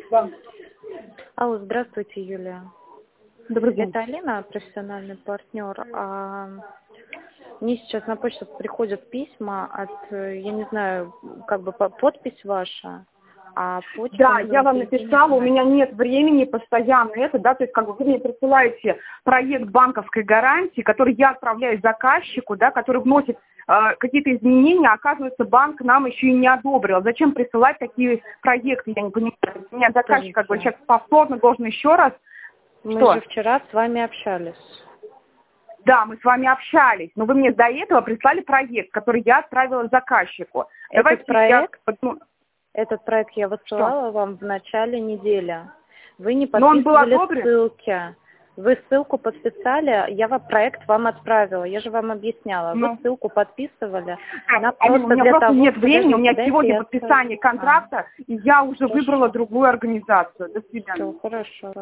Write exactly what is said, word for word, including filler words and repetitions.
Да. Алло, здравствуйте, Юлия. Добрый день. Это Алина, профессиональный партнер. А мне сейчас на почту приходят письма от, э, я не знаю, как бы по- подпись ваша, а почта Да, я вам называется написала, у «Единый». меня нет времени постоянно это, да, то есть как бы вы мне присылаете проект банковской гарантии, который я отправляю заказчику, да, который вносит э, какие-то изменения, а оказывается, банк нам еще и не одобрил. Зачем присылать такие проекты, я не понимаю. У меня заказчик как бы Скажите, сейчас повторно должен еще раз. мы Что? же вчера с вами общались. Да, мы с вами общались, но вы мне до этого прислали проект, который я отправила заказчику. Этот Давайте я... проект, ну, этот проект я что? высылала вам в начале недели. Вы не Но он был подписывали одобрен? ссылки. Вы ссылку подписали, я вам проект вам отправила, я же вам объясняла. Вы Ну. ссылку подписывали. Так, Она Алина, у просто меня для просто того, нет времени, у подождите, меня дайте сегодня я скажу. подписание А, контракта, и я уже выбрала хорошо, другую организацию. До свидания. все, хорошо.